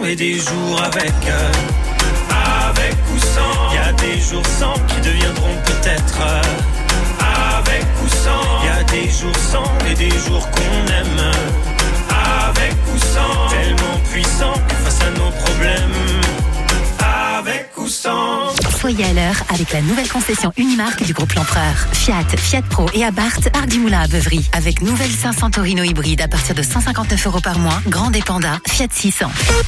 et des jours avec ou sans. Il y a des jours sans qui deviendront peut-être avec ou sans. Il y a des jours sans et des jours qu'on aime avec ou sans. Tellement puissant que face à nos problèmes avec ou sans. Soyez à l'heure avec la nouvelle concession Unimarque du groupe L'Empereur. Fiat, Fiat Pro et Abarth, Parc du Moulin à Beuvry. Avec nouvelle 500 Torino hybride à partir de 159 € par mois. Grande et Panda, Fiat 600.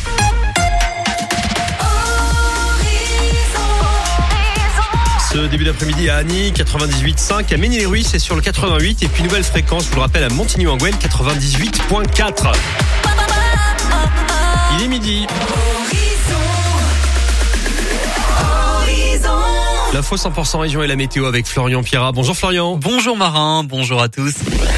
Ce début d'après-midi à Annie, 98.5, à Ménil-les-Ruisses, c'est sur le 88. Et puis nouvelle fréquence, je vous le rappelle, à Montigny-en-Gouel, 98.4. Il est midi. L'info 100% région et la météo avec Florian Pierrat. Bonjour Florian. Bonjour Marin, bonjour à tous.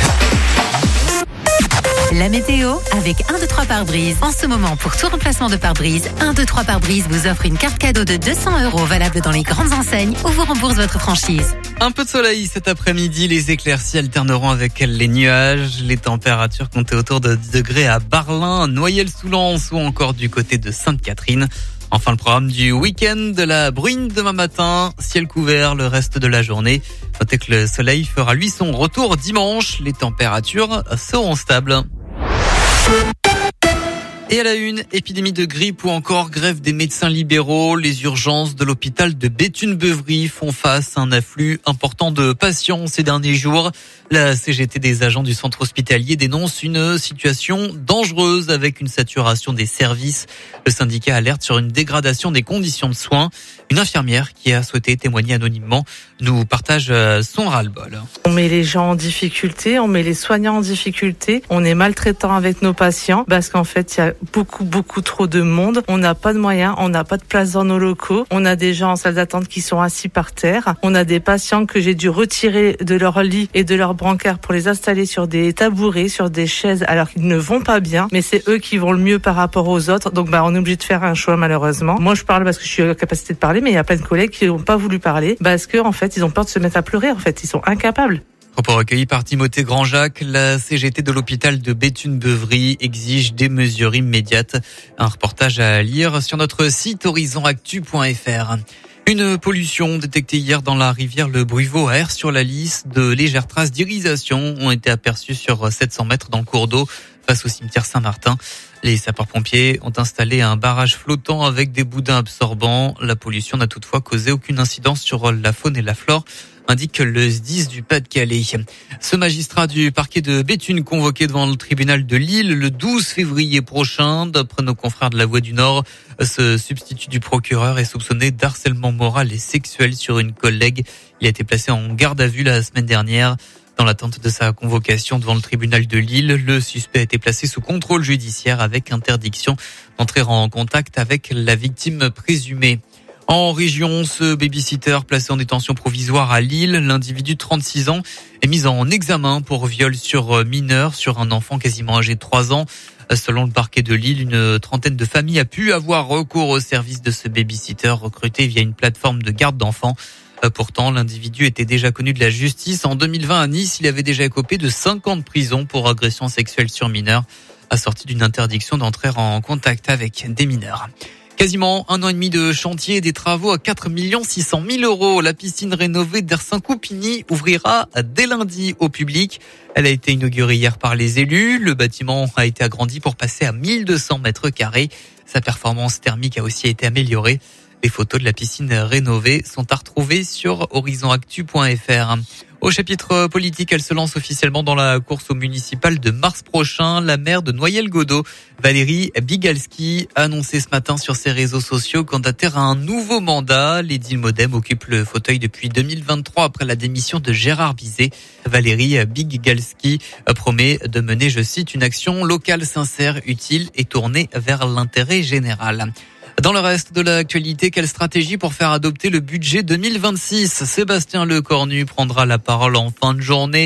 La météo avec 1, 2, 3 pare-brise. En ce moment, pour tout remplacement de pare-brise, 1, 2, 3 pare-brise vous offre une carte cadeau de 200 € valable dans les grandes enseignes ou vous rembourse votre franchise. Un peu de soleil cet après-midi, les éclaircies alterneront avec les nuages. Les températures comptaient autour de 10 degrés à Barlin, Noyelles-sous-Lens ou encore du côté de Sainte-Catherine. Enfin, le programme du week-end, de la bruine demain matin, ciel couvert le reste de la journée. Notez que le soleil fera lui son retour dimanche. Les températures seront stables. Et à la une, épidémie de grippe ou encore grève des médecins libéraux. Les urgences de l'hôpital de Béthune-Beuvry font face à un afflux important de patients ces derniers jours. La CGT des agents du centre hospitalier dénonce une situation dangereuse avec une saturation des services. Le syndicat alerte sur une dégradation des conditions de soins. Une infirmière qui a souhaité témoigner anonymement nous partage son ras-le-bol. On met les gens en difficulté, on met les soignants en difficulté, on est maltraitant avec nos patients parce qu'en fait il y a beaucoup trop de monde. On n'a pas de moyens, on n'a pas de place dans nos locaux. On a des gens en salle d'attente qui sont assis par terre. On a des patients que j'ai dû retirer de leur lit et de leur brancard pour les installer sur des tabourets, sur des chaises alors qu'ils ne vont pas bien. Mais c'est eux qui vont le mieux par rapport aux autres. Donc on est obligé de faire un choix malheureusement. Moi je parle parce que je suis à la capacité de parler, mais il y a plein de collègues qui n'ont pas voulu parler parce que en fait ils ont peur de se mettre à pleurer. En fait ils sont incapables. Propos recueillis par Timothée Grandjacques, la CGT de l'hôpital de Béthune-Beuvry exige des mesures immédiates. Un reportage à lire sur notre site horizonactu.fr. Une pollution détectée hier dans la rivière Le Bruvaux à Aire-sur-la-Lys. De légères traces d'irisation ont été aperçues sur 700 mètres dans le cours d'eau face au cimetière Saint-Martin. Les sapeurs-pompiers ont installé un barrage flottant avec des boudins absorbants. La pollution n'a toutefois causé aucune incidence sur la faune et la flore, indique le SDIS du Pas-de-Calais. Ce magistrat du parquet de Béthune convoqué devant le tribunal de Lille le 12 février prochain. D'après nos confrères de la Voix du Nord, ce substitut du procureur est soupçonné d'harcèlement moral et sexuel sur une collègue. Il a été placé en garde à vue la semaine dernière. Dans l'attente de sa convocation devant le tribunal de Lille, le suspect a été placé sous contrôle judiciaire avec interdiction d'entrer en contact avec la victime présumée. En région, ce babysitter placé en détention provisoire à Lille, l'individu de 36 ans est mis en examen pour viol sur mineur sur un enfant quasiment âgé de 3 ans. Selon le parquet de Lille, une trentaine de familles a pu avoir recours au service de ce babysitter recruté via une plateforme de garde d'enfants. Pourtant, l'individu était déjà connu de la justice. En 2020, à Nice, il avait déjà écopé de 5 ans de prison pour agression sexuelle sur mineur, assorti d'une interdiction d'entrer en contact avec des mineurs. Quasiment 1 an et demi de chantier et des travaux à 4 600 000 €. La piscine rénovée d'Ersin-Coupigny ouvrira dès lundi au public. Elle a été inaugurée hier par les élus. Le bâtiment a été agrandi pour passer à 1200 mètres carrés. Sa performance thermique a aussi été améliorée. Les photos de la piscine rénovée sont à retrouver sur horizonactu.fr. Au chapitre politique, elle se lance officiellement dans la course au municipal de mars prochain. La maire de Noyelles-Godault, Valérie Bigalski, a annoncé ce matin sur ses réseaux sociaux candidater à un nouveau mandat. L'édile Modem occupe le fauteuil depuis 2023 après la démission de Gérard Bizet. Valérie Bigalski promet de mener, je cite, une action locale sincère, utile et tournée vers l'intérêt général. Dans le reste de l'actualité, quelle stratégie pour faire adopter le budget 2026 ? Sébastien Lecornu prendra la parole en fin de journée.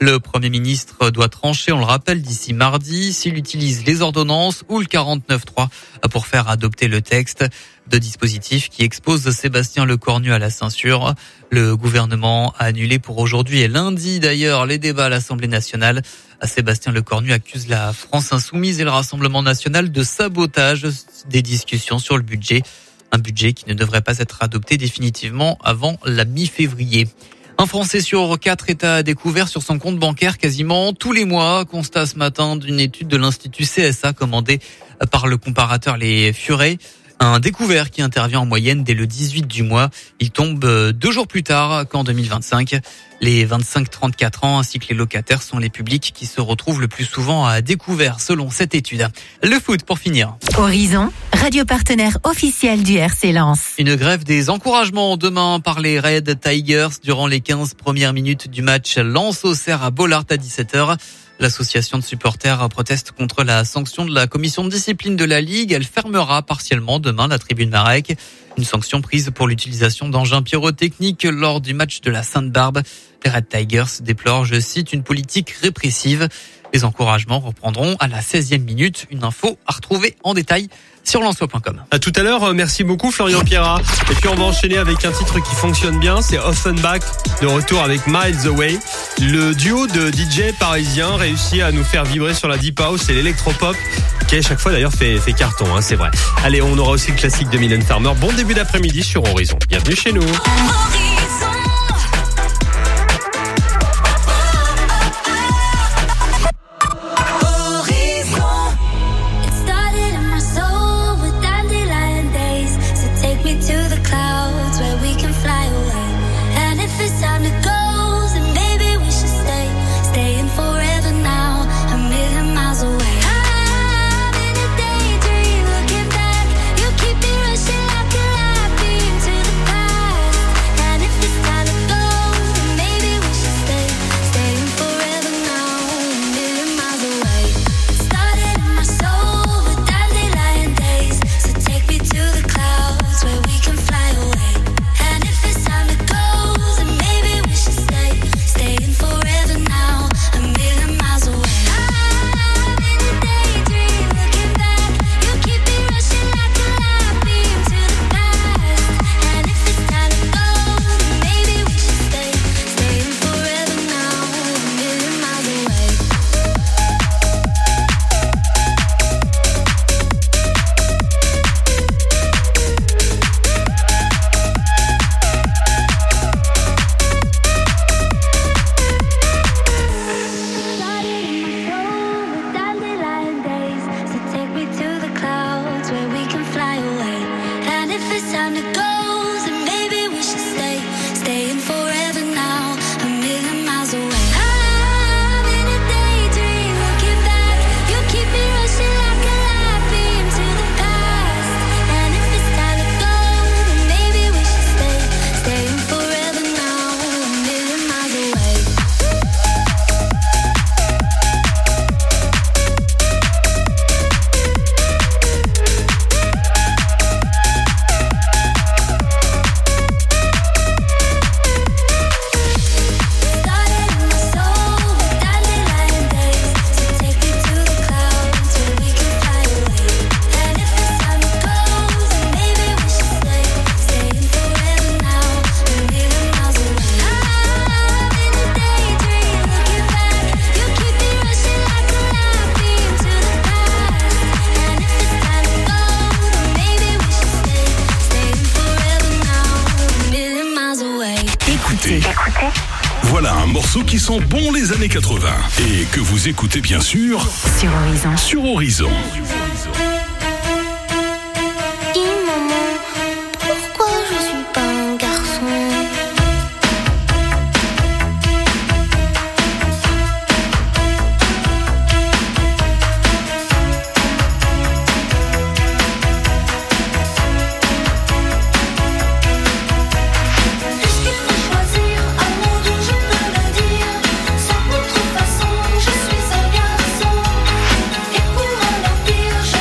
Le Premier ministre doit trancher, on le rappelle, d'ici mardi, s'il utilise les ordonnances ou le 49.3 pour faire adopter le texte. Deux dispositifs qui exposent Sébastien Lecornu à la censure. Le gouvernement a annulé pour aujourd'hui et lundi d'ailleurs les débats à l'Assemblée nationale. Sébastien Lecornu accuse la France insoumise et le Rassemblement national de sabotage des discussions sur le budget. Un budget qui ne devrait pas être adopté définitivement avant la mi-février. Un Français sur 4 est à découvert sur son compte bancaire quasiment tous les mois, constat ce matin d'une étude de l'Institut CSA commandée par le comparateur Les Furets. Un découvert qui intervient en moyenne dès le 18 du mois. Il tombe 2 jours plus tard qu'en 2025. Les 25-34 ans ainsi que les locataires sont les publics qui se retrouvent le plus souvent à découvert selon cette étude. Le foot pour finir. Horizon, radio partenaire officiel du RC Lens. Une grève des encouragements demain par les Red Tigers durant les 15 premières minutes du match Lens-Auxerre à Bollaert à 17h. L'association de supporters proteste contre la sanction de la commission de discipline de la Ligue. Elle fermera partiellement demain la tribune Marek. Une sanction prise pour l'utilisation d'engins pyrotechniques lors du match de la Sainte-Barbe. Les Red Tigers déplorent, je cite, une politique répressive. Les encouragements reprendront à la 16e minute. Une info à retrouver en détail sur lensois.com. À tout à l'heure, merci beaucoup Florian Pierrat. Et puis on va enchaîner avec un titre qui fonctionne bien, c'est Offenbach, de retour avec Miles Away. Le duo de DJ parisiens réussit à nous faire vibrer sur la deep house et l'électropop, qui à chaque fois d'ailleurs fait carton, c'est vrai. Allez, on aura aussi le classique de Mylène Farmer. Bon début d'après-midi sur Horizon. Bienvenue chez nous. Voilà un morceau qui sent bon les années 80 et que vous écoutez bien sûr sur Horizon. Sur Horizon. Je suis un garçon et pour un empire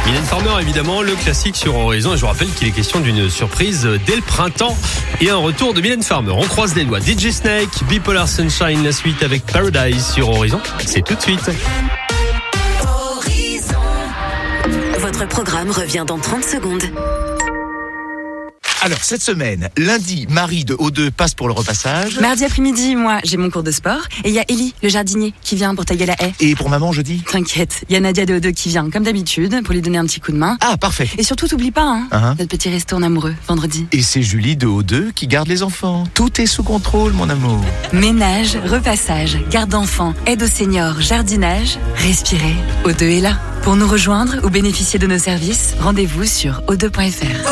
Mylène Farmer, évidemment, le classique sur Horizon. Et je vous rappelle qu'il est question d'une surprise dès le printemps et un retour de Mylène Farmer. On croise les doigts. DJ Snake, Bipolar Sunshine, la suite avec Paradise sur Horizon. C'est tout de suite. Horizon. Votre programme revient dans 30 secondes. Alors, cette semaine, lundi, Marie de O2 passe pour le repassage. Mardi après-midi, moi, j'ai mon cours de sport. Et il y a Ellie, le jardinier, qui vient pour tailler la haie. Et pour maman, jeudi? T'inquiète, il y a Nadia de O2 qui vient, comme d'habitude, pour lui donner un petit coup de main. Ah, parfait. Et surtout, t'oublies pas, Uh-huh. notre petit resto en amoureux, vendredi. Et c'est Julie de O2 qui garde les enfants. Tout est sous contrôle, mon amour. Ménage, repassage, garde d'enfants, aide aux seniors, jardinage, respirez. O2 est là. Pour nous rejoindre ou bénéficier de nos services, rendez-vous sur o2.fr.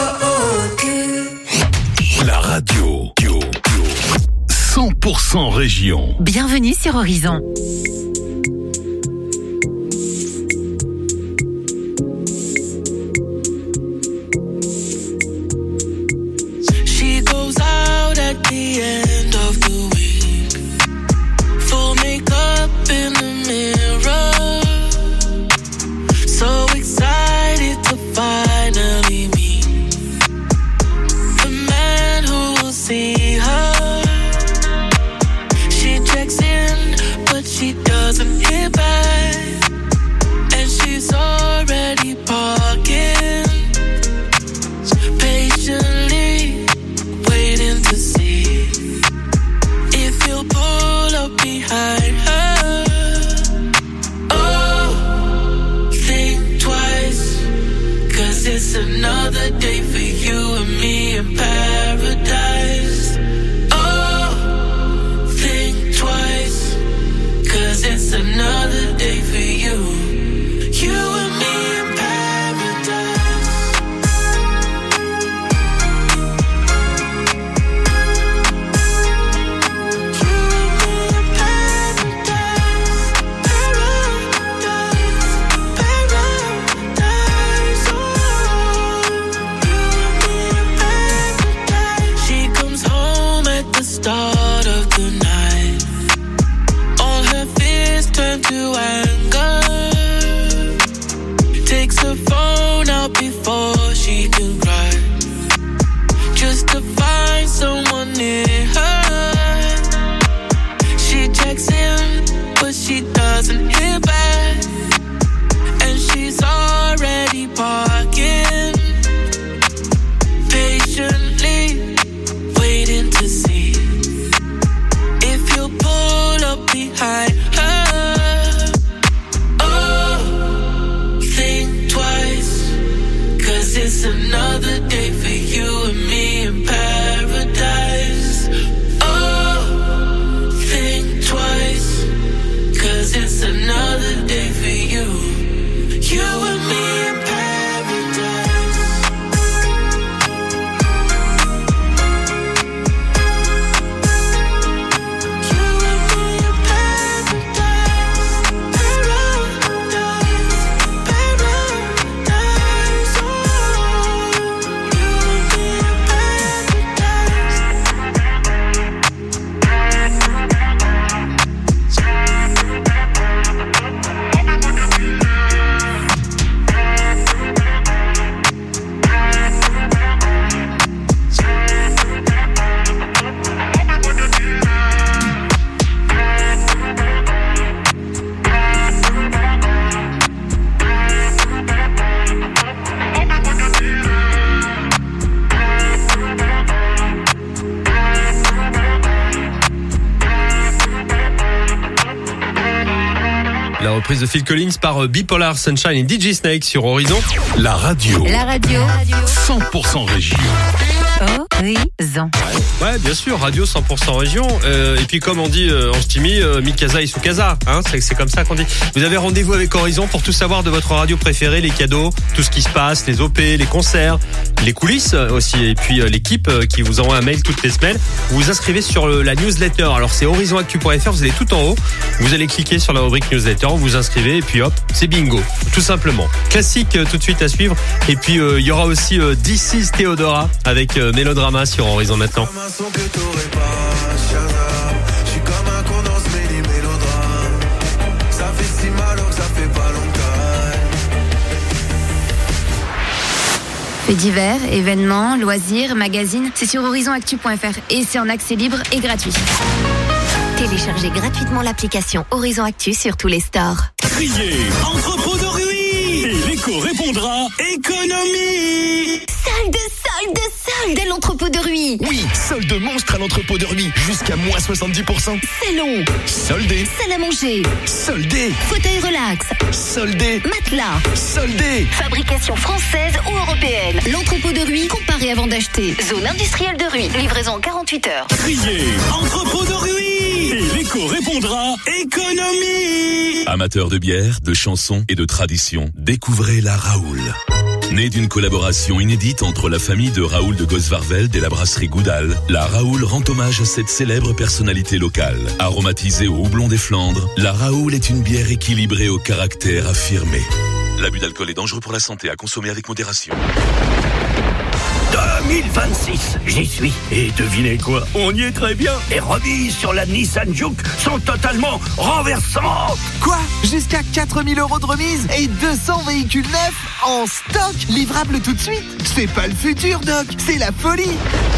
La radio 100% région. Bienvenue sur Horizon. She goes out at the end of the week, full makeup in the mirror, so excited to finally meet the man who will see her. She checks in, but she doesn't hear back, and she's already parking, patiently waiting to see if you'll pull up behind her. Oh, think twice, 'cause it's another day for you and me in paradise. Oh, think twice, 'cause it's another day for you and me in paradise. Start of the night, all her fears turn to anger. Takes her phone out before she can cry, just to find someone near her. She checks in, but she doesn't hear back, and she's already parking, patiently waiting to see if you'll pull up behind her. Oh, think twice, 'cause it's another day for you and me in paradise. Oh, think twice, 'cause it's another day for you and me in paradise. La reprise de Phil Collins par Bipolar Sunshine et DJ Snake sur Horizon. La radio 100% région. Horizon. Ouais, bien sûr, radio 100% région. Et puis comme on dit en Stimi, Mikasa et Sukasa, hein, c'est comme ça qu'on dit. Vous avez rendez-vous avec Horizon pour tout savoir de votre radio préférée, les cadeaux, tout ce qui se passe, les OP, les concerts, les coulisses aussi, et puis l'équipe qui vous envoie un mail toutes les semaines. Vous vous inscrivez sur la newsletter. Alors c'est horizonactu.fr, vous allez tout en haut, vous allez cliquer sur la rubrique newsletter, vous vous inscrivez et puis hop, c'est bingo, tout simplement. Classique tout de suite à suivre. Et puis il y aura aussi This is Theodora avec Mélodrama sur Horizon maintenant. Faits divers, événements, loisirs, magazines, c'est sur horizonactu.fr et c'est en accès libre et gratuit. Téléchargez gratuitement l'application Horizon Actu sur tous les stores. Criez entrepôt de Rui et l'écho répondra économie. Solde à l'entrepôt de Rui. Oui, solde monstre à l'entrepôt de Rui. Jusqu'à moins 70%. Salon, Soldé. salle à manger, Soldé. fauteuil relax, Soldé. matelas. Soldé. Fabrication française ou européenne. L'entrepôt de Rui, comparé avant d'acheter. Zone industrielle de Rui. Livraison en 48 heures. Criez entrepôt de Rui et l'écho répondra économie. Amateurs de bière, de chansons et de tradition, découvrez la Raoul. Née d'une collaboration inédite entre la famille de Raoul de Gosvarveld et la brasserie Goudal, la Raoul rend hommage à cette célèbre personnalité locale. Aromatisée au houblon des Flandres, la Raoul est une bière équilibrée au caractère affirmé. L'abus d'alcool est dangereux pour la santé, à consommer avec modération. 2026, j'y suis. Et devinez quoi? On y est très bien. Les remises sur la Nissan Juke sont totalement renversantes. Quoi? Jusqu'à 4000 € de remise et 200 véhicules neufs en stock, livrables tout de suite. C'est pas le futur, Doc, c'est la folie.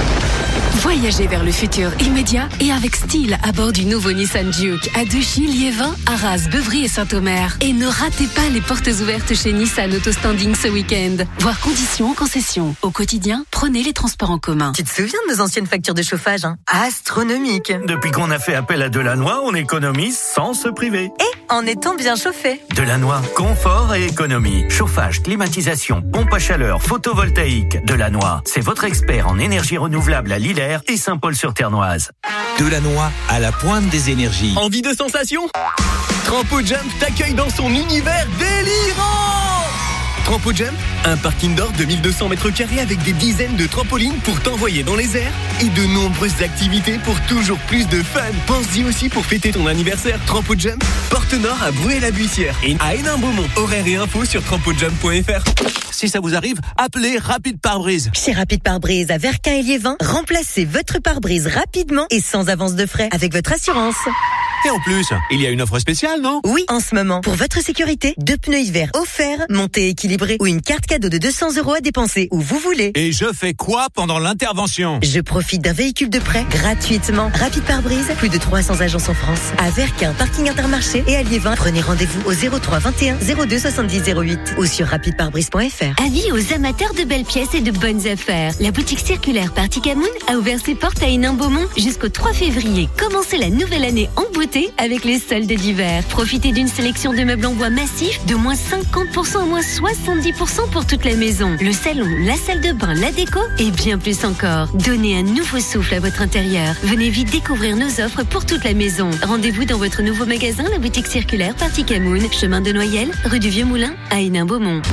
Voyagez vers le futur immédiat et avec style à bord du nouveau Nissan Juke à Dechy, Liévin, Arras, Beuvry et Saint-Omer. Et ne ratez pas les portes ouvertes chez Nissan Autostanding ce week-end. Voir conditions en concession. Au quotidien, prenez les transports en commun. Tu te souviens de nos anciennes factures de chauffage, astronomiques. Depuis qu'on a fait appel à Delannoy, on économise sans se priver. Et en étant bien chauffé. Delannoy, confort et économie. Chauffage, climatisation, pompe à chaleur, photovoltaïque. Delannoy, c'est votre expert en énergie renouvelable à Lillers et Saint-Paul-sur-Ternoise. Delannoy, à la pointe des énergies. Envie de sensation? Trampo Jump t'accueille dans son univers délirant. Trampo Jump, un parc indoor de 1200 mètres carrés avec des dizaines de trampolines pour t'envoyer dans les airs et de nombreuses activités pour toujours plus de fun. Pense-y aussi pour fêter ton anniversaire. Trampo Jump, porte nord à Bruay-la-Buissière et à Hénin-Beaumont. Horaires et infos sur trampojump.fr. Si ça vous arrive, appelez Rapide Pare-Brise. Chez Rapide Pare-Brise à Verquin et Liévin, remplacez votre pare-brise rapidement et sans avance de frais avec votre assurance. Et en plus, il y a une offre spéciale, non? Oui, en ce moment, pour votre sécurité, 2 pneus hiver offerts, montée équilibrée ou une carte cadeau de 200 € à dépenser où vous voulez. Et je fais quoi pendant l'intervention? Je profite d'un véhicule de prêt gratuitement. Rapide Pare-Brise, plus de 300 agences en France. À Verquin, parking Intermarché et à Liévin, prenez rendez-vous au 03 21 02 70 08 ou sur rapideparebrise.fr. Avis aux amateurs de belles pièces et de bonnes affaires. La boutique circulaire Party Camoun a ouvert ses portes à Hénin-Beaumont jusqu'au 3 février. Commencez la nouvelle année en beauté avec les soldes d'hiver. Profitez d'une sélection de meubles en bois massifs de moins 50% à moins 70% pour toute la maison. Le salon, la salle de bain, la déco et bien plus encore. Donnez un nouveau souffle à votre intérieur. Venez vite découvrir nos offres pour toute la maison. Rendez-vous dans votre nouveau magasin, la boutique circulaire Party Camoun, chemin de Noyelles, rue du Vieux Moulin à Hénin-Beaumont.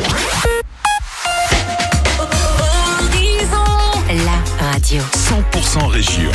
La radio 100% région.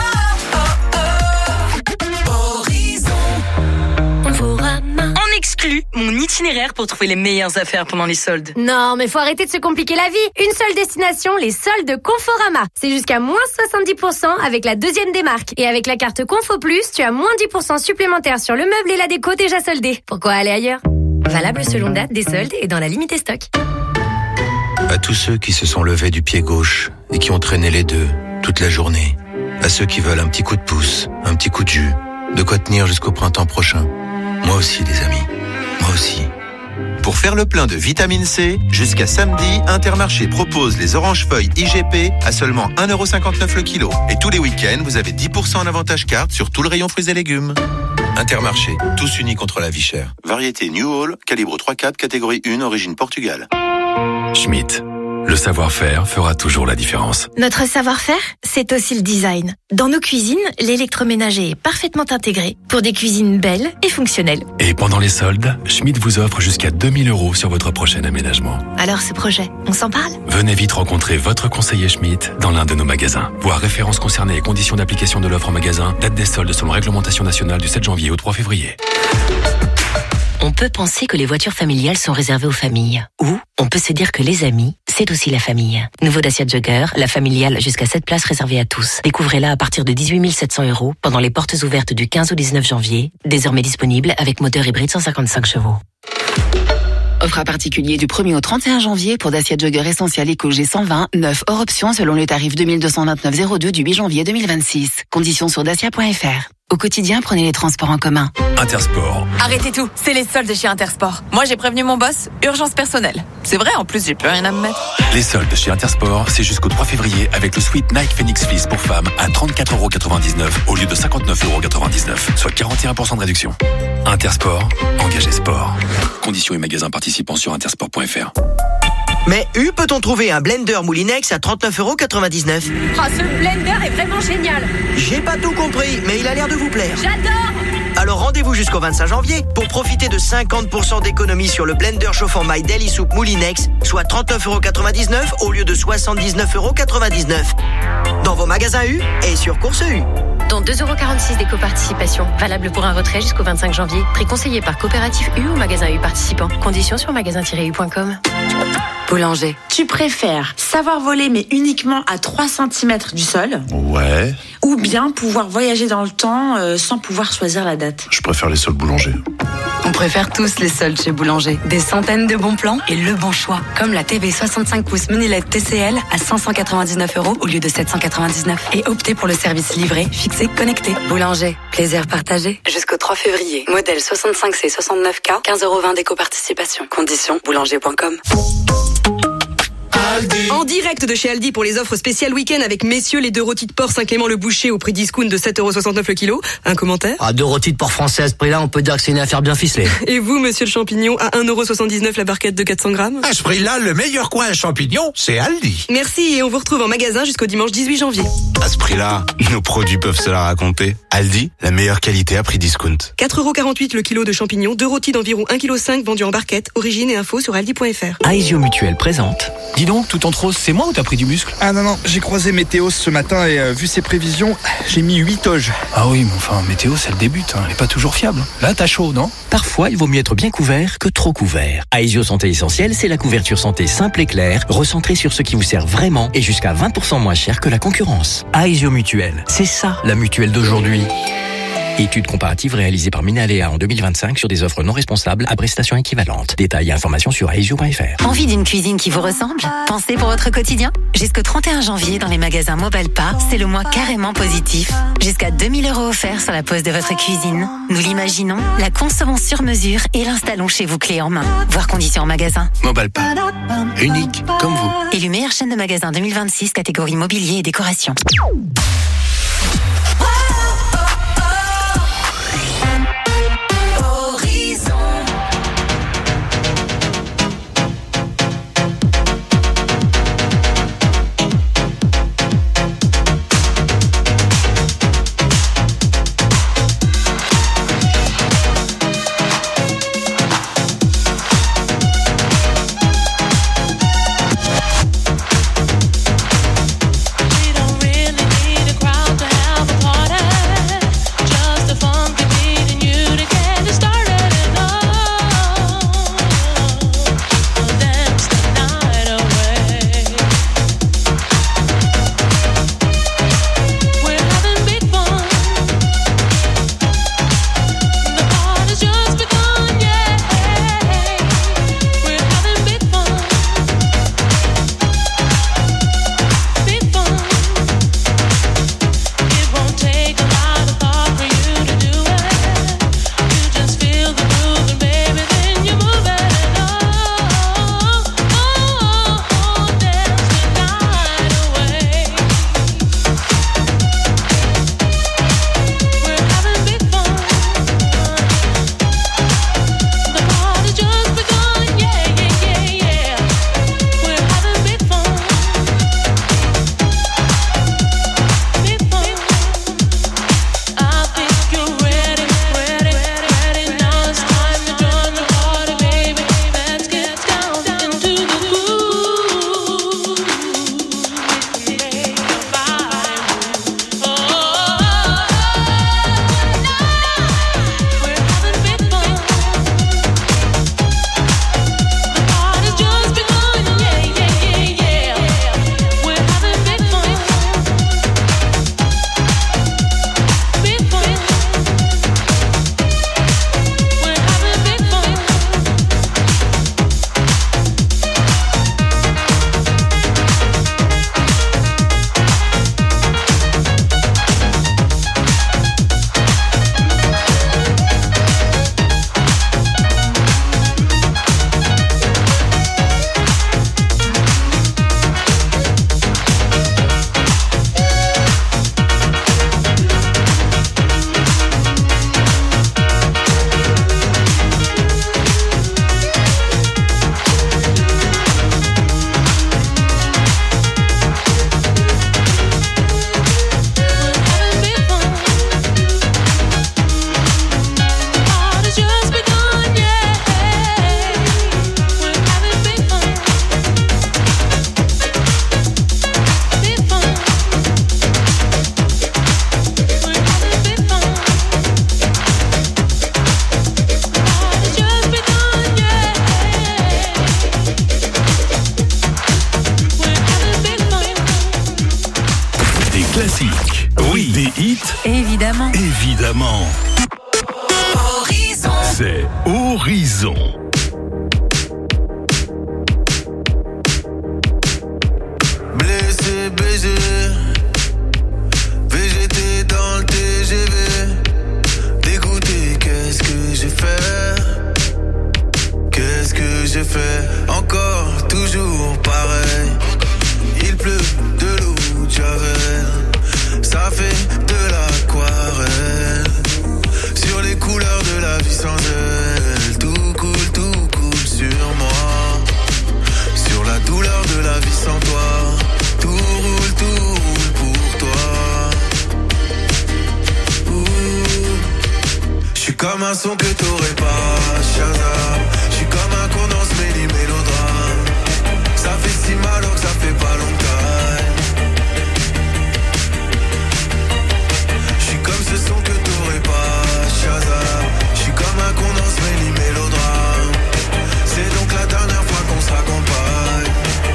On exclut mon itinéraire pour trouver les meilleures affaires pendant les soldes. Non, mais faut arrêter de se compliquer la vie. Une seule destination, les soldes Conforama. C'est jusqu'à moins 70% avec la deuxième démarque. Et avec la carte Confo Plus, tu as moins 10% supplémentaire sur le meuble et la déco déjà soldés. Pourquoi aller ailleurs? Valable selon date des soldes et dans la limite stock. À tous ceux qui se sont levés du pied gauche et qui ont traîné les deux toute la journée. À ceux qui veulent un petit coup de pouce, un petit coup de jus, de quoi tenir jusqu'au printemps prochain. Moi aussi, les amis. Moi aussi. Pour faire le plein de vitamine C, jusqu'à samedi, Intermarché propose les oranges feuilles IGP à seulement 1,59 € le kilo. Et tous les week-ends, vous avez 10% en avantage carte sur tout le rayon fruits et légumes. Intermarché, tous unis contre la vie chère. Variété New Hall, calibre 3/4, catégorie 1, origine Portugal. Schmitt. Le savoir-faire fera toujours la différence. Notre savoir-faire, c'est aussi le design. Dans nos cuisines, l'électroménager est parfaitement intégré pour des cuisines belles et fonctionnelles. Et pendant les soldes, Schmitt vous offre jusqu'à 2000 € sur votre prochain aménagement. Alors ce projet, on s'en parle? Venez vite rencontrer votre conseiller Schmitt dans l'un de nos magasins. Voir références concernées et conditions d'application de l'offre en magasin, date des soldes selon réglementation nationale du 7 janvier au 3 février. On peut penser que les voitures familiales sont réservées aux familles. Ou on peut se dire que les amis, c'est aussi la famille. Nouveau Dacia Jogger, la familiale jusqu'à 7 places réservées à tous. Découvrez-la à partir de 18 700 € pendant les portes ouvertes du 15 au 19 janvier. Désormais disponible avec moteur hybride 155 chevaux. Offre à particulier du 1er au 31 janvier pour Dacia Jogger Essential Eco G120, 9 hors option selon le tarif 2229,02 du 8 janvier 2026. Conditions sur dacia.fr. Au quotidien, prenez les transports en commun. Intersport. Arrêtez tout, c'est les soldes chez Intersport. Moi, j'ai prévenu mon boss, urgence personnelle. C'est vrai, en plus, j'ai plus rien à me mettre. Les soldes chez Intersport, c'est jusqu'au 3 février avec le sweat Nike Phoenix Fleece pour femmes à 34,99€ au lieu de 59,99€, soit 41% de réduction. Intersport, engagez sport. Conditions et magasins participants sur intersport.fr. Mais peut-on trouver un blender Moulinex à 39,99€? Ah, ce blender est vraiment génial. J'ai pas tout compris, mais il a l'air de vous plaire. J'adore. Alors rendez-vous jusqu'au 25 janvier pour profiter de 50% d'économie sur le blender chauffant My Daily Soup Moulinex, soit 39,99€ au lieu de 79,99€. Dans vos magasins U et sur Course U. Dont 2,46€ d'éco-participation, valable pour un retrait jusqu'au 25 janvier. Prix conseillé par Coopérative U ou magasin U participant. Conditions sur magasin-u.com. Boulanger. Tu préfères savoir voler mais uniquement à 3 cm du sol? Ouais. Ou bien pouvoir voyager dans le temps sans pouvoir choisir la date? Je préfère les soldes Boulanger. On préfère tous les soldes chez Boulanger. Des centaines de bons plans et le bon choix. Comme la TV 65 pouces mini LED TCL à 599€ au lieu de 799. Et optez pour le service livré, fixé, connecté. Boulanger. Plaisir partagé. Jusqu'au 3 février. Modèle 65C 69K. 15,20€ d'éco-participation. Conditions boulanger.com. En direct de chez Aldi pour les offres spéciales week-end avec messieurs les 2 rôtis de porc Saint-Clément-le-Boucher au prix discount de 7,69€ le kilo. Un commentaire? 2 rôtis de porc français à ce prix-là, on peut dire que c'est une affaire bien ficelée. Et vous, monsieur le champignon, à 1,79€ la barquette de 400 grammes? À ce prix-là, le meilleur coin à champignons, c'est Aldi. Merci et on vous retrouve en magasin jusqu'au dimanche 18 janvier. À ce prix-là, nos produits peuvent se la raconter. Aldi, la meilleure qualité à prix discount. 4,48€ le kilo de champignons, 2 rôtis d'environ 1,5 kg vendus en barquette. Origine et info sur aldi.fr. Aesio Mutuel présente. Dis donc, tout en rose, c'est moi ou t'as pris du muscle? Ah non, j'ai croisé Météos ce matin et vu ses prévisions, j'ai mis 8 oges. Ah oui, mais enfin, Météos, elle débute, elle est pas toujours fiable. Là, t'as chaud, non? Parfois, il vaut mieux être bien couvert que trop couvert. Aesio Santé Essentielle, c'est la couverture santé simple et claire, recentrée sur ce qui vous sert vraiment et jusqu'à 20% moins cher que la concurrence. Aesio Mutuel, c'est ça, la mutuelle d'aujourd'hui. Étude comparative réalisée par Minalea en 2025 sur des offres non responsables à prestations équivalentes. Détails et informations sur aesio.fr. Envie d'une cuisine qui vous ressemble? Pensez pour votre quotidien? Jusqu'au 31 janvier dans les magasins Mobalpa, c'est le mois carrément positif. Jusqu'à 2000€ offerts sur la pose de votre cuisine. Nous l'imaginons, la concevons sur mesure et l'installons chez vous clé en main. Voir conditions en magasin. Mobalpa. Unique comme vous. Élu meilleure chaîne de magasins 2026, catégorie mobilier et décoration. We don't really need a classiques. Oui, des hits. Évidemment. Évidemment. Horizon. C'est Horizon. Blessé, BG. VGT dans le TGV. Dégoûté, qu'est-ce que j'ai fait? Qu'est-ce que j'ai fait? Encore, toujours pareil. Il pleut de l'eau de Javel. Ça fait de l'aquarelle. Sur les couleurs de la vie sans elle. Tout coule sur moi. Sur la douleur de la vie sans toi. Tout roule pour toi. J'suis comme un son que t'aurais pas, Shazam. J'suis comme un condensé mélodrame. Ça fait si mal que ça fait pas longtemps. J'suis comme ce son que t'aurais pas, Shazam. J'suis comme un condensé mélodrame. C'est donc la dernière fois qu'on se raccompagne.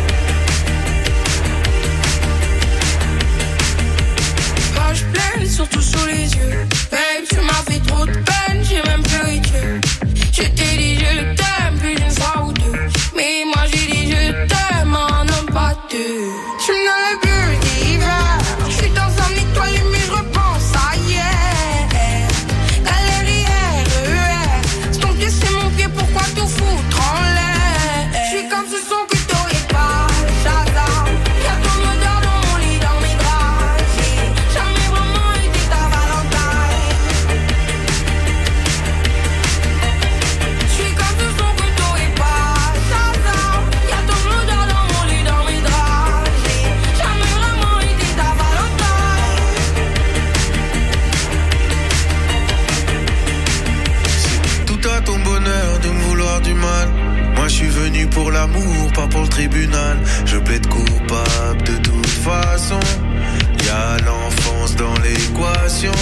Quand je pleure, surtout sous les yeux. Babe, tu m'as fait trop de peine, j'ai même pleuré Dieu. Je t'ai dit je t'aime plus d'une fois ou deux. Mais moi j'ai dit je t'aime en homme pas deux. Je me donne le plus d'hiver. Je suis dans un étoile mais je repense à hier. Galère, c'est ton pied, c'est mon pied, pourquoi tout foutre en l'air? Je suis comme ce son que t'aurais pas, Shazam. Y'a ton odeur dans mon lit, dans mes draps. J'ai jamais vraiment été ta Valentine. Je suis comme ce son que t'aurais pas, Shazam. Y'a ton odeur dans mon lit, dans mes draps. J'ai jamais vraiment été ta Valentine. Tout à ton bonheur de me vouloir du mal. Moi je suis venu pour l'amour, pas pour le tribunal. Je plaide coupable de toute façon. Y'a l'enfance dans l'équation.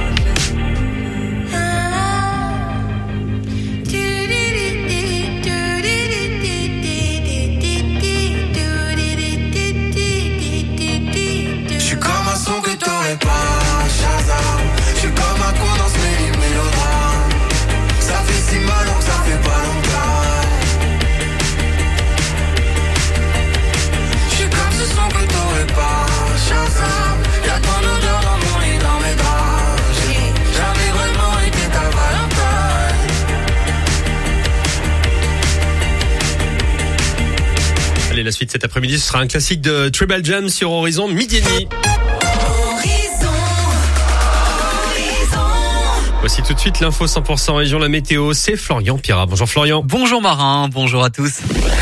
Je suis comme un son que t'aurais pas, Shazam. Je suis comme un condensé mélodrame. Ça fait si mal que ça fait pas longtemps. Je suis comme ce son que t'aurais pas, Shazam. Y'a ton odeur dans mon lit, dans mes draps. J'ai jamais vraiment été ta Valentine. Allez, la suite cet après-midi, ce sera un classique de Tribal Jam sur Horizon, midi et demi. Voici tout de suite l'info 100% région, la météo, c'est Florian Pierrat. Bonjour Florian. Bonjour Marin, bonjour à tous.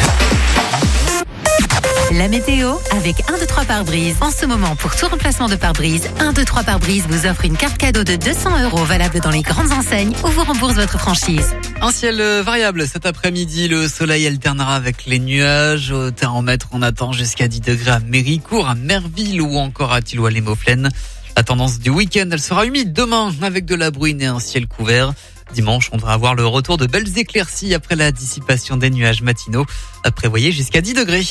La météo avec 1, 2, 3 pare-brise. En ce moment, pour tout remplacement de pare-brise, 1, 2, 3 pare-brise vous offre une carte cadeau de 200 € valable dans les grandes enseignes ou vous rembourse votre franchise. Un ciel variable cet après-midi, le soleil alternera avec les nuages. Au thermomètre, on attend jusqu'à 10 degrés à Méricourt, à Merville ou encore à Thilloy-les-Mauflaines. La tendance du week-end, elle sera humide demain avec de la bruine et un ciel couvert. Dimanche, on devra avoir le retour de belles éclaircies après la dissipation des nuages matinaux. Prévoyez jusqu'à 10 degrés.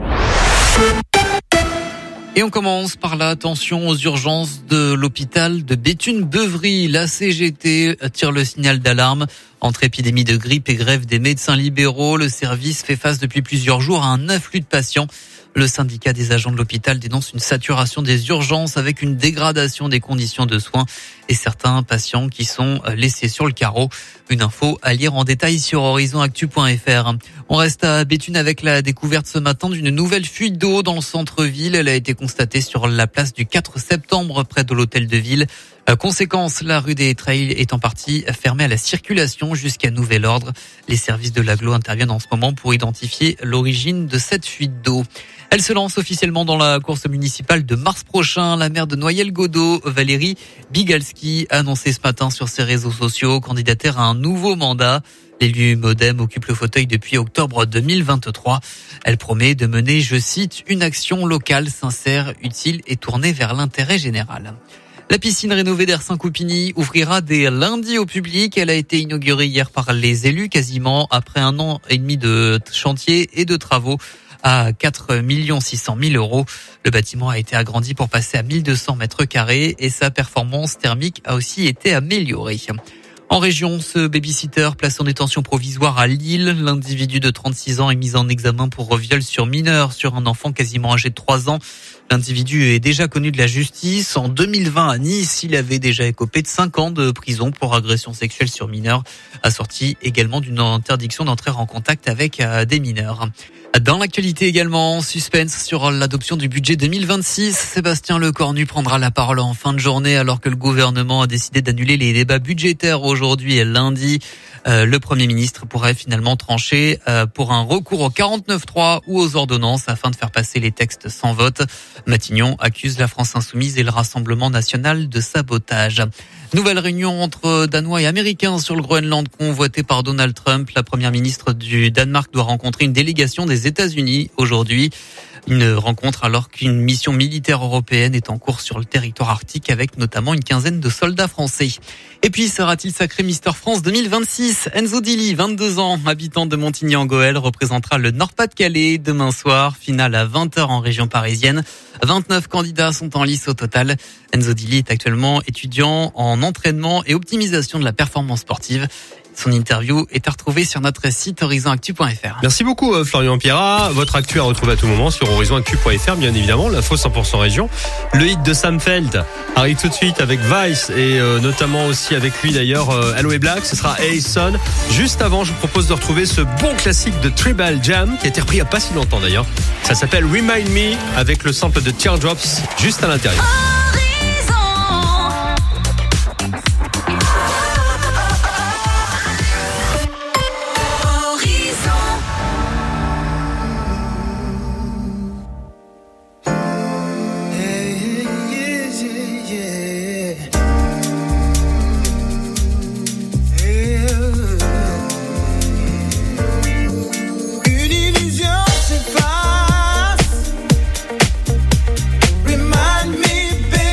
Et on commence par l'attention aux urgences de l'hôpital de Béthune-Beuvry. La CGT tire le signal d'alarme. Entre épidémie de grippe et grève des médecins libéraux, le service fait face depuis plusieurs jours à un afflux de patients. Le syndicat des agents de l'hôpital dénonce une saturation des urgences avec une dégradation des conditions de soins et certains patients qui sont laissés sur le carreau. Une info à lire en détail sur horizonactu.fr. On reste à Béthune avec la découverte ce matin d'une nouvelle fuite d'eau dans le centre-ville. Elle a été constatée sur la place du 4 septembre près de l'hôtel de ville. Conséquence, la rue des Trails est en partie fermée à la circulation jusqu'à nouvel ordre. Les services de l'agglo interviennent en ce moment pour identifier l'origine de cette fuite d'eau. Elle se lance officiellement dans la course municipale de mars prochain. La maire de Noyelles-Godault, Valérie Bigalski, a annoncé ce matin sur ses réseaux sociaux candidater à un nouveau mandat. L'élu MoDem occupe le fauteuil depuis octobre 2023. Elle promet de mener, je cite, une action locale, sincère, utile et tournée vers l'intérêt général. La piscine rénovée d'Ersin-Coupigny ouvrira dès lundi au public. Elle a été inaugurée hier par les élus, quasiment après 1 an et demi de chantier et de travaux. à 4 600 000 €. Le bâtiment a été agrandi pour passer à 1200 mètres carrés et sa performance thermique a aussi été améliorée. En région, ce babysitter placé en détention provisoire à Lille. L'individu de 36 ans est mis en examen pour viol sur mineur sur un enfant quasiment âgé de 3 ans. L'individu est déjà connu de la justice. En 2020, à Nice, il avait déjà écopé de 5 ans de prison pour agression sexuelle sur mineur, assorti également d'une interdiction d'entrer en contact avec des mineurs. Dans l'actualité également, suspense sur l'adoption du budget 2026. Sébastien Lecornu prendra la parole en fin de journée alors que le gouvernement a décidé d'annuler les débats budgétaires aujourd'hui et lundi. Le Premier ministre pourrait finalement trancher pour un recours au 49.3 ou aux ordonnances afin de faire passer les textes sans vote. Matignon accuse la France Insoumise et le Rassemblement National de sabotage. Nouvelle réunion entre Danois et Américains sur le Groenland convoité par Donald Trump. La première ministre du Danemark doit rencontrer une délégation des États-Unis aujourd'hui. Une rencontre alors qu'une mission militaire européenne est en cours sur le territoire arctique avec notamment une quinzaine de soldats français. Et puis, sera-t-il sacré Mister France 2026 ? Enzo Dilly, 22 ans, habitant de Montigny-en-Goël, représentera le Nord-Pas-de-Calais demain soir. Finale à 20h en région parisienne. 29 candidats sont en lice au total. Enzo Dilly est actuellement étudiant en entraînement et optimisation de la performance sportive. Son interview est à retrouver sur notre site horizonactu.fr. Merci beaucoup Florian Pierrat. Votre actu à retrouver à tout moment sur horizonactu.fr, bien évidemment, l'info 100% région. Le hit de Sam Feld arrive tout de suite avec Vice et notamment aussi avec lui d'ailleurs Hello et Black, ce sera Ayson. Juste avant, je vous propose de retrouver ce bon classique de Tribal Jam qui a été repris il n'y a pas si longtemps d'ailleurs. Ça s'appelle Remind Me avec le sample de Teardrops juste à l'intérieur. Remind me, baby.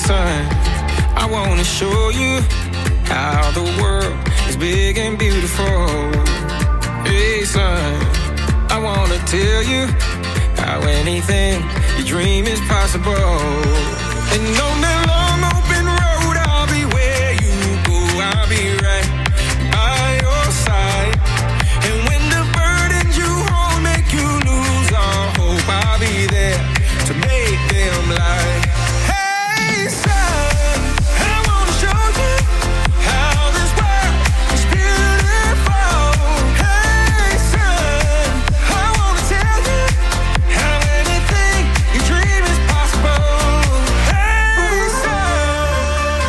son, I wanna show you how the world is big and beautiful. Hey son, I wanna tell you how anything you dream is possible. And on that long open road, I'll be where you go, I'll be right by your side. And when the burdens you hold make you lose all hope, I'll be there to make them lie. Hey son, I wanna show you how this world is beautiful. Hey son, I wanna tell you how anything you dream is possible. Hey son,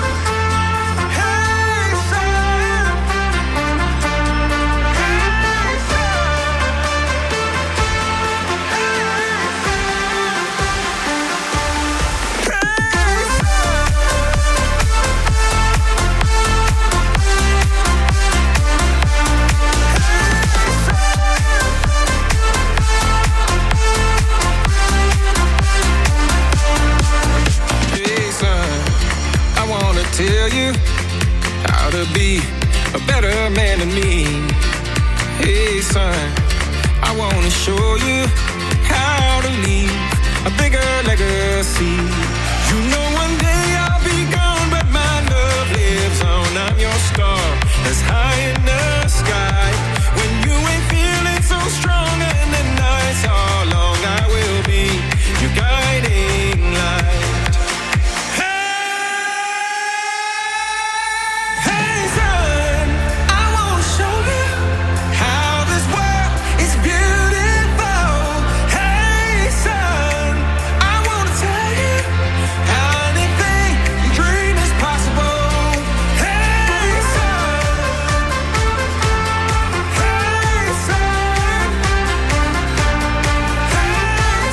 hey son, hey son, I wanna tell you how to be a better man than me. Hey son, I wanna show you how to leave a bigger legacy. You know one day I'll be gone, but my love lives on. I'm your star that's high in the sky. When you ain't feeling so strong and the nights are long, I will be your guiding light. Hey son, I wanna show you how this world is beautiful. Hey son, I wanna tell you how anything you dream is possible. Hey son, hey son, hey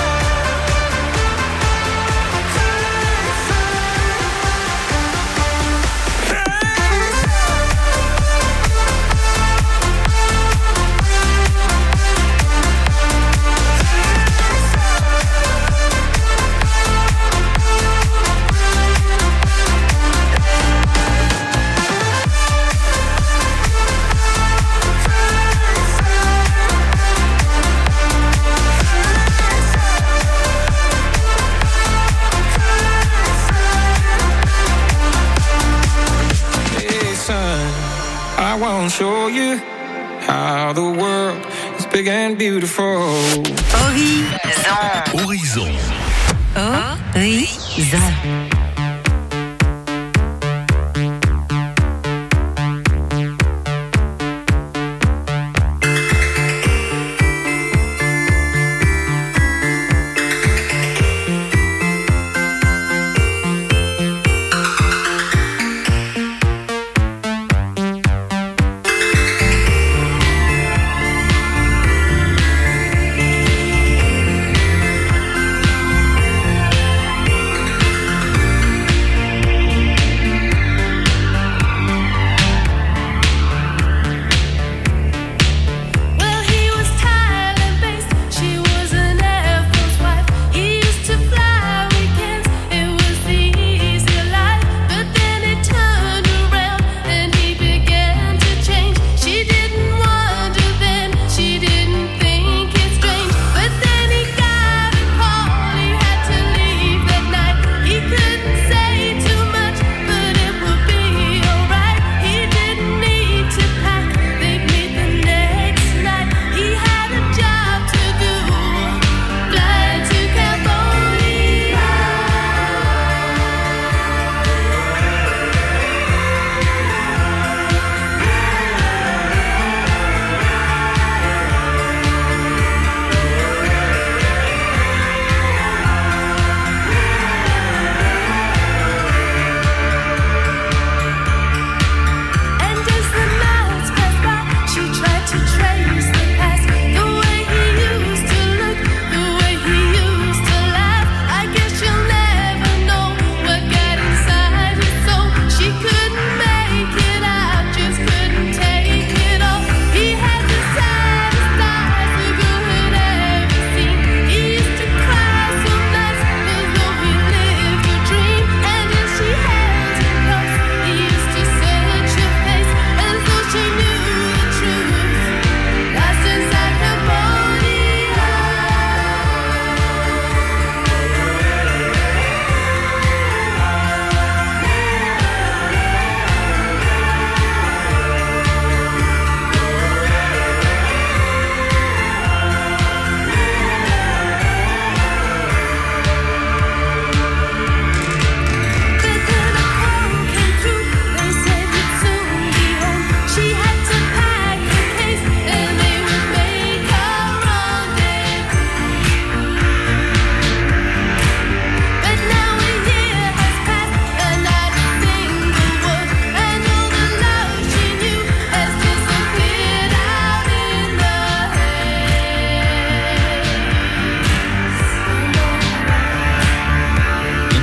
Hey son, I wanna show you how the world is big and beautiful. Horizon. Horizon.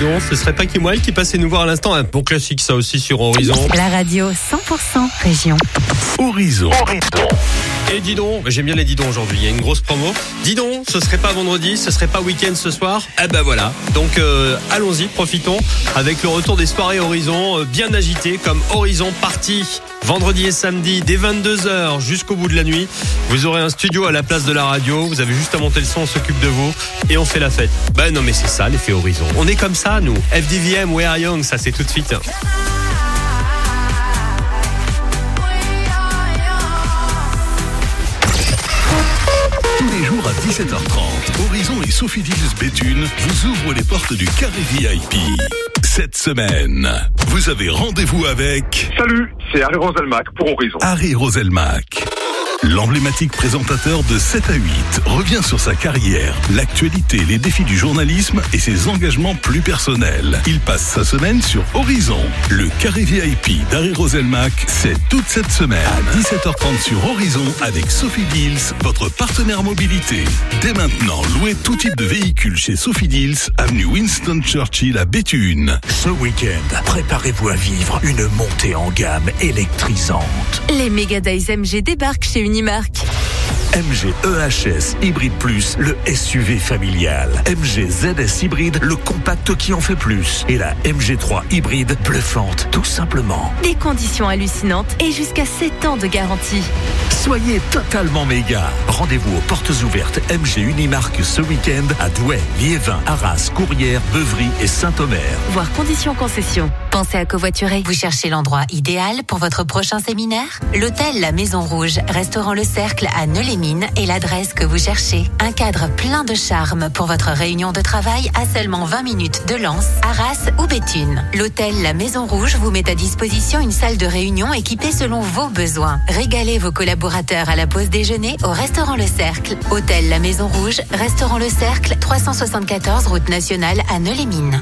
Horizon. Ce serait pas Kimwell qui passait nous voir à l'instant. Un bon classique ça aussi sur Horizon. La radio 100% région. Horizon. Et dis donc, j'aime bien les dis donc aujourd'hui, il y a une grosse promo. Dis donc, ce serait pas vendredi, ce serait pas week-end ce soir. Eh ben voilà, donc allons-y, profitons avec le retour des soirées Horizon bien agitées comme Horizon Party. Vendredi et samedi dès 22h jusqu'au bout de la nuit. Vous aurez un studio à la place de la radio, vous avez juste à monter le son, on s'occupe de vous et on fait la fête. Ben non mais c'est ça l'effet Horizon. On est comme ça nous. FDVM, We Are Young, ça c'est tout de suite. Tous les jours à 17h30, Horizon et Sophie Dills Béthune vous ouvrent les portes du carré VIP. Cette semaine, vous avez rendez-vous avec... Salut, c'est Harry Roselmack pour Horizon. Harry Roselmack. L'emblématique présentateur de 7 à 8 revient sur sa carrière, l'actualité, les défis du journalisme et ses engagements plus personnels. Il passe sa semaine sur Horizon. Le carré VIP d'Harry Roselmack, c'est toute cette semaine à 17h30 sur Horizon avec Sophie Dills, votre partenaire mobilité. Dès maintenant, louez tout type de véhicule chez Sophie Dills, avenue Winston Churchill à Béthune. Ce week-end, préparez-vous à vivre une montée en gamme électrisante. Les Mega Days MG débarquent chez Unimark. MG EHS Hybride Plus, le SUV familial. MG ZS Hybride, le compact qui en fait plus. Et la MG3 Hybride, bluffante, tout simplement. Des conditions hallucinantes et jusqu'à 7 ans de garantie. Soyez totalement méga. Rendez-vous aux portes ouvertes MG Unimark ce week-end à Douai, Liévin, Arras, Courrières, Beuvry et Saint-Omer. Voir conditions concession. Pensez à covoiturer. Vous cherchez l'endroit idéal pour votre prochain séminaire? L'hôtel La Maison Rouge, restaurant Le Cercle à Neux-les-Mines est l'adresse que vous cherchez. Un cadre plein de charme pour votre réunion de travail à seulement 20 minutes de Lens, Arras ou Béthune. L'hôtel La Maison Rouge vous met à disposition une salle de réunion équipée selon vos besoins. Régalez vos collaborateurs à la pause déjeuner au restaurant Le Cercle. Hôtel La Maison Rouge, restaurant Le Cercle, 374 route nationale à Neux-les-Mines.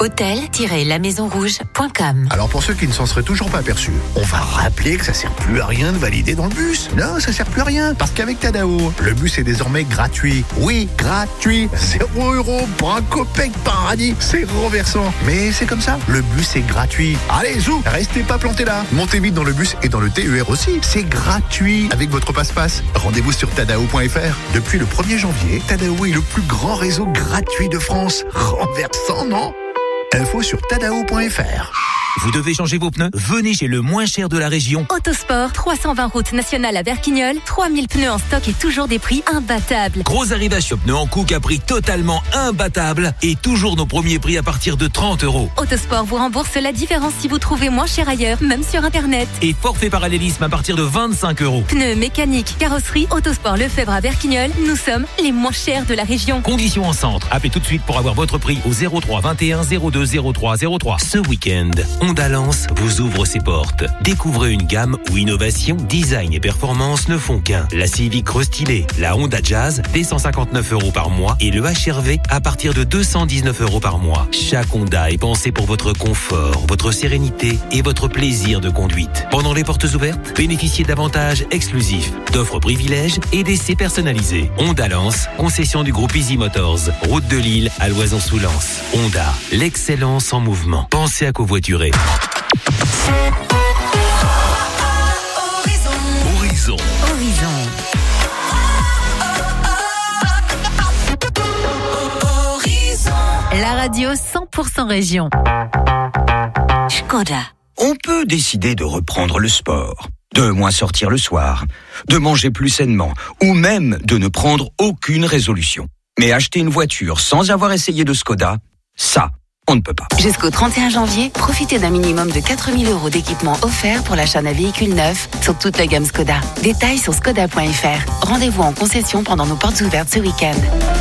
hôtel-lamaisonrouge.com. Alors pour ceux qui ne s'en seraient toujours pas aperçus, on va rappeler que ça sert plus à rien de valider dans le bus. Non, ça sert plus à rien. Parce qu'avec Tadao, le bus est désormais gratuit. Oui, gratuit. 0 €, pas un copec paradis. C'est renversant. Mais c'est comme ça. Le bus est gratuit. Allez, zou, restez pas plantés là. Montez vite dans le bus et dans le TER aussi. C'est gratuit avec votre passe-passe. Rendez-vous sur tadao.fr. Depuis le 1er janvier, Tadao est le plus grand réseau gratuit de France. Renversant, non? Info sur tadao.fr. Vous devez changer vos pneus? Venez chez le moins cher de la région. Autosport, 320 route nationale à Berquignolles, 3000 pneus en stock et toujours des prix imbattables. Gros arrivage sur pneus en Cook à prix totalement imbattable et toujours nos premiers prix à partir de 30 €. Autosport vous rembourse la différence si vous trouvez moins cher ailleurs, même sur internet. Et forfait parallélisme à partir de 25 €. Pneus, mécanique, carrosserie, Autosport Lefebvre à Berquignolles, nous sommes les moins chers de la région. Conditions en centre. Appelez tout de suite pour avoir votre prix au 03 21 02 03 03. Ce week-end, Honda Lens vous ouvre ses portes. Découvrez une gamme où innovation, design et performance ne font qu'un. La Civic restylée, la Honda Jazz, dès 159 € par mois et le HR-V à partir de 219 € par mois. Chaque Honda est pensé pour votre confort, votre sérénité et votre plaisir de conduite. Pendant les portes ouvertes, bénéficiez d'avantages exclusifs, d'offres privilèges et d'essais personnalisés. Honda Lens, concession du groupe Easy Motors, route de Lille à Loison-sous-Lens. Honda, l'excellence en mouvement. Pensez à covoiturer. Horizon. La radio 100% région. Škoda. On peut décider de reprendre le sport, de moins sortir le soir, de manger plus sainement, ou même de ne prendre aucune résolution. Mais acheter une voiture sans avoir essayé de Škoda, ça, on ne peut pas. Jusqu'au 31 janvier, profitez d'un minimum de 4 000 € d'équipement offert pour l'achat d'un véhicule neuf sur toute la gamme Škoda. Détails sur škoda.fr. Rendez-vous en concession pendant nos portes ouvertes ce week-end.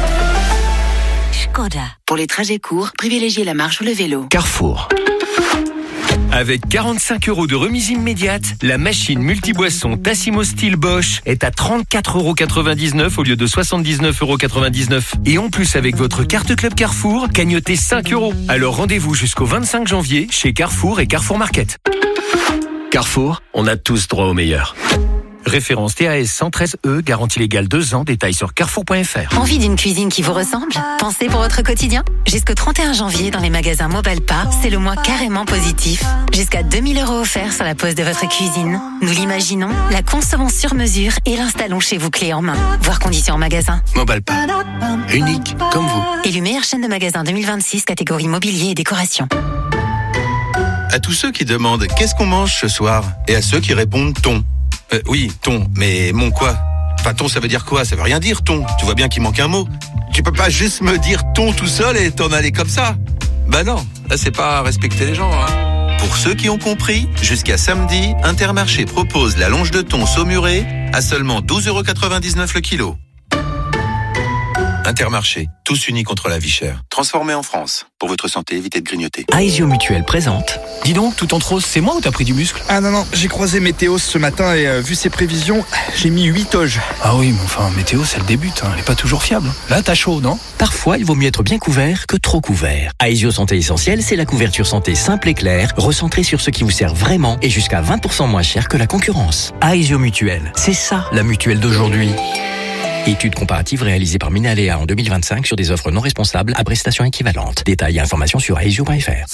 Škoda. Pour les trajets courts, privilégiez la marche ou le vélo. Carrefour. Avec 45 € de remise immédiate, la machine multiboisson Tassimo Steel Bosch est à 34,99 € au lieu de 79,99 €. Et en plus, avec votre carte Club Carrefour, cagnotez 5 €. Alors rendez-vous jusqu'au 25 janvier chez Carrefour et Carrefour Market. Carrefour, on a tous droit au meilleur. Référence TAS 113E, garantie légale 2 ans, détails sur carrefour.fr. Envie d'une cuisine qui vous ressemble? Pensez pour votre quotidien? Jusqu'au 31 janvier, dans les magasins Mobalpa, c'est le mois carrément positif. Jusqu'à 2000 € offerts sur la pose de votre cuisine. Nous l'imaginons, la concevons sur mesure et l'installons chez vous clé en main. Voir conditions en magasin. Mobalpa. Unique, comme vous. Élu meilleure chaîne de magasins 2026, catégorie mobilier et décoration. À tous ceux qui demandent qu'est-ce qu'on mange ce soir et à ceux qui répondent thon. Oui, thon, mais mon quoi? Enfin, thon, ça veut dire quoi? Ça veut rien dire, thon. Tu vois bien qu'il manque un mot. Tu peux pas juste me dire thon tout seul et t'en aller comme ça. Bah non, là c'est pas respecter les gens, hein. Pour ceux qui ont compris, jusqu'à samedi, Intermarché propose la longe de thon saumurée à seulement 12,99 € le kilo. Intermarché, tous unis contre la vie chère. Transformé en France. Pour votre santé, évitez de grignoter. Aesio Mutuelle présente. Dis donc, tout en rose, c'est moi ou t'as pris du muscle? Ah non, j'ai croisé Météos ce matin et vu ses prévisions, j'ai mis 8 oges. Ah oui, mais enfin, Météos, elle débute, elle est pas toujours fiable. Là, t'as chaud, non? Parfois, il vaut mieux être bien couvert que trop couvert. Aesio Santé Essentielle, c'est la couverture santé simple et claire, recentrée sur ce qui vous sert vraiment et jusqu'à 20% moins cher que la concurrence. Aesio Mutuelle, c'est ça, la mutuelle d'aujourd'hui. Étude comparative réalisée par Minalea en 2025 sur des offres non responsables à prestations équivalentes. Détails et informations sur aesio.fr.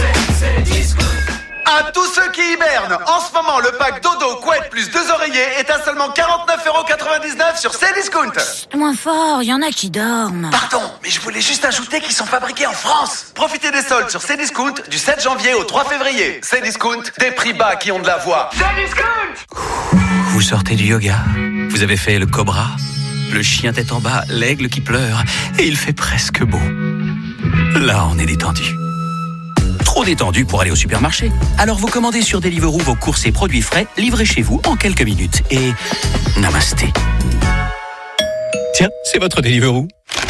À tous ceux qui hibernent, en ce moment, le pack dodo, couette plus 2 oreillers est à seulement 49,99 € sur Cdiscount. Moins fort, il y en a qui dorment. Pardon, mais je voulais juste ajouter qu'ils sont fabriqués en France. Profitez des soldes sur Cdiscount du 7 janvier au 3 février. Cdiscount, des prix bas qui ont de la voix. Cdiscount. Vous sortez du yoga, vous avez fait le cobra, le chien tête en bas, l'aigle qui pleure, et il fait presque beau. Là, on est détendu. Trop détendu pour aller au supermarché. Alors vous commandez sur Deliveroo vos courses et produits frais, livrés chez vous en quelques minutes. Et namasté. Tiens, c'est votre Deliveroo.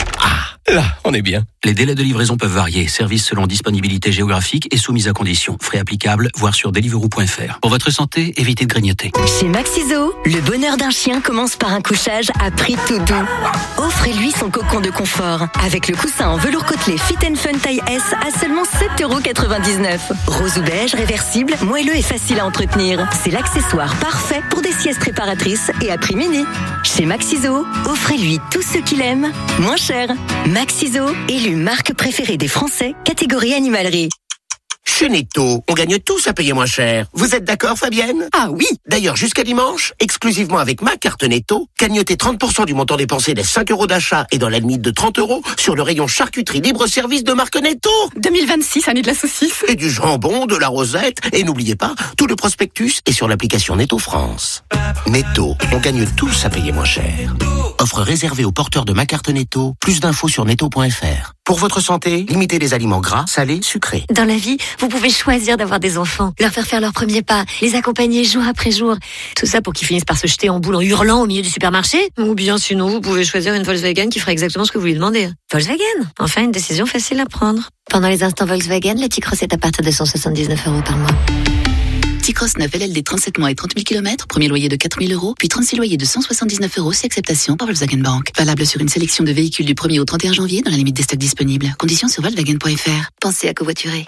Là, on est bien. Les délais de livraison peuvent varier. Service selon disponibilité géographique et soumise à conditions. Frais applicables, voir sur deliveroo.fr. Pour votre santé, évitez de grignoter. Chez Maxiso, le bonheur d'un chien commence par un couchage à prix tout doux. Offrez-lui son cocon de confort. Avec le coussin en velours côtelé Fit & Fun taille S à seulement 7,99 €. Rose ou beige, réversible, moelleux et facile à entretenir. C'est l'accessoire parfait pour des siestes réparatrices et à prix mini. Chez Maxiso, offrez-lui tout ce qu'il aime, moins cher. Maxiso, élu marque préférée des Français, catégorie animalerie. Chez Netto, on gagne tous à payer moins cher. Vous êtes d'accord, Fabienne? Ah oui. D'ailleurs, jusqu'à dimanche, exclusivement avec ma carte Netto, gagnotez 30% du montant dépensé des 5 € d'achat et dans la limite de 30 € sur le rayon charcuterie libre-service de marque Netto. 2026, année de la saucisse. Et du jambon, de la rosette. Et n'oubliez pas, tout le prospectus est sur l'application Netto France. Netto, on gagne tous à payer moins cher. Offre réservée aux porteurs de ma carte Netto. Plus d'infos sur netto.fr. Pour votre santé, limitez les aliments gras, salés, sucrés. Dans la vie, vous pouvez choisir d'avoir des enfants, leur faire leur premier pas, les accompagner jour après jour. Tout ça pour qu'ils finissent par se jeter en boule en hurlant au milieu du supermarché. Ou bien sinon, vous pouvez choisir une Volkswagen qui fera exactement ce que vous lui demandez. Volkswagen, enfin une décision facile à prendre. Pendant les instants Volkswagen, le T-Cross est à partir de 179 € par mois. T-Cross 9 LLD 37 mois et 30 000 km, premier loyer de 4 000 €, puis 36 loyers de 179 € si acceptation par Volkswagen Bank. Valable sur une sélection de véhicules du 1er au 31 janvier dans la limite des stocks disponibles. Conditions sur Volkswagen.fr. Pensez à covoiturer.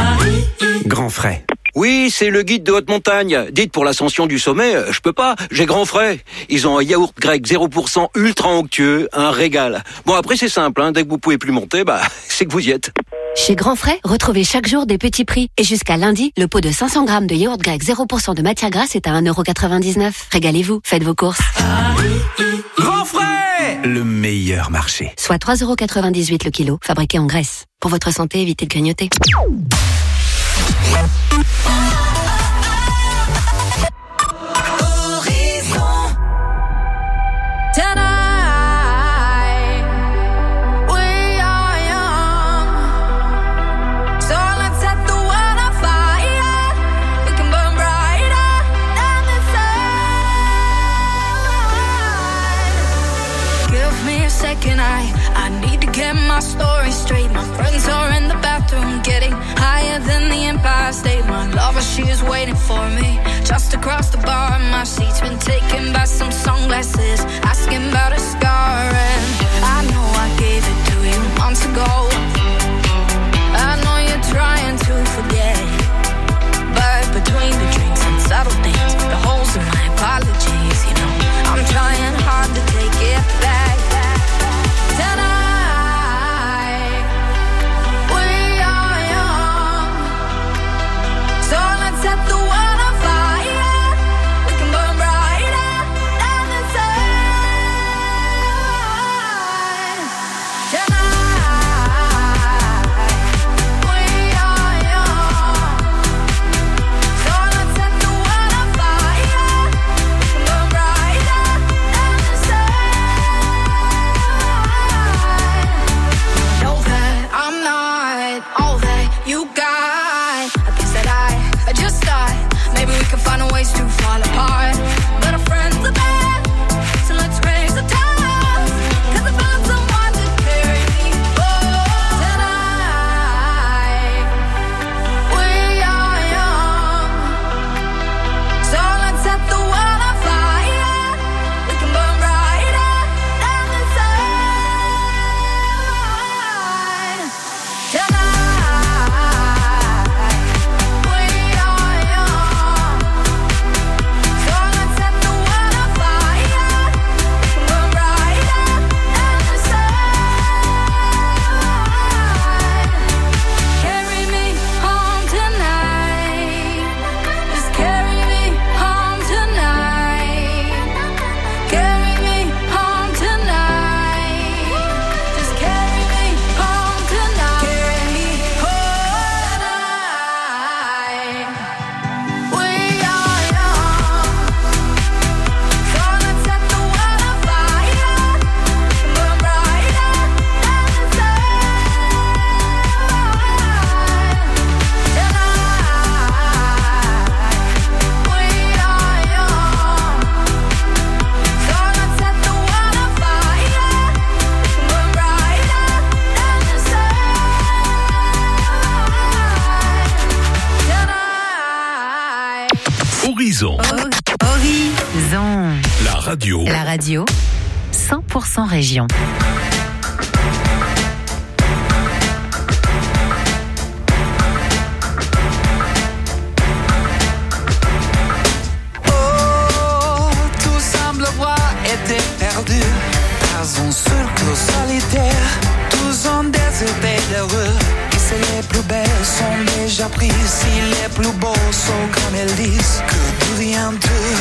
Grand frais. Oui, c'est le guide de haute montagne. Dites pour l'ascension du sommet, je peux pas, j'ai grand frais. Ils ont un yaourt grec 0% ultra onctueux, un régal. Bon après c'est simple, dès que vous pouvez plus monter, c'est que vous y êtes. Chez Grand Frais, retrouvez chaque jour des petits prix. Et jusqu'à lundi, le pot de 500 grammes de yaourt grec 0% de matière grasse est à 1,99 €. Régalez-vous, faites vos courses. Grand Frais, le meilleur marché. Soit 3,98 € le kilo, fabriqué en Grèce. Pour votre santé, évitez de grignoter. I need to get my story straight. My friends are in the bathroom, getting higher than the Empire State. My lover, she is waiting for me just across the bar. My seat's been taken by some sunglasses, asking about a scar. And I know I gave it to you months ago. I know you're trying to forget, but between the drinks and subtle things, the holes in my apologies, trying hard to take it back. Tonight, we are young, so let's set the world on fire. We can burn brighter than the sun. Tonight, we are young, so let's set the world on fire. We can burn brighter than the sun. Know that I'm not all that you got. I guess that I just thought maybe we could find a ways to fall apart. But our friends are bad, so let's raise the toast. 'Cause I found someone to carry me home. Tonight, we are young, so let's set the world on fire. We can burn brighter than the sun. Tonight, we are young, so let's set the world on fire. We can burn brighter than the sun. Carry me home tonight. Just carry me home tonight. Carry me home tonight. Just carry me home tonight. Carry me home tonight. We are young, so let's set the world on fire. We can burn brighter than the sun. Tonight, we are young, so let's set the world on fire. We can burn brighter than the sun. Tonight. Horizon. Horizon. La radio. La radio, 100% région. Oh, tout semble avoir été perdu dans un cercle solitaire. Tous ont des idées d'heureux. Et si les plus belles sont déjà prises, si les plus beaux sont comme elles disent, que devient d'eux?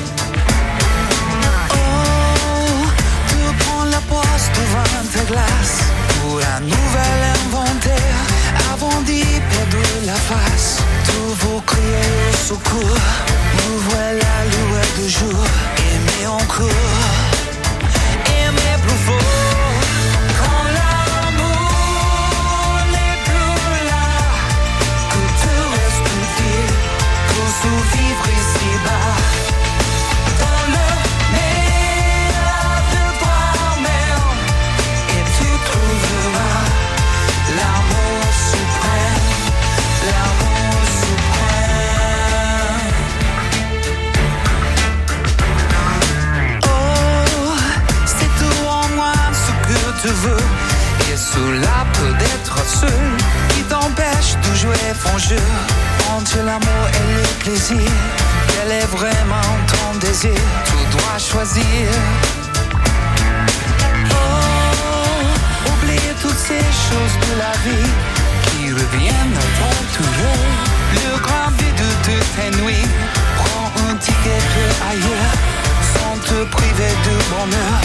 Oh, tu prends la poste devant tes glaces pour un nouvel inventaire. Avant d'y perdre la face, tout vous criez au secours. Nous voilà lueur de jour, aimez encore, aimez plus fort. Quand l'amour n'est plus là, que te reste-t-il pour survivre ici-bas? Dans le meilleur de toi-même, et tu trouveras l'amour suprême, l'amour suprême. Oh, c'est tout en moi ce que tu veux, et cela peut être seul qui t'empêche de jouer ton jeu. Entre l'amour et le plaisir, quel est vraiment ton désir? Tu dois choisir. Oh, oublie toutes ces choses de la vie qui reviennent à ton tour. Le grand vide de tes nuits, prends un ticket ailleurs, sans te priver de bonheur.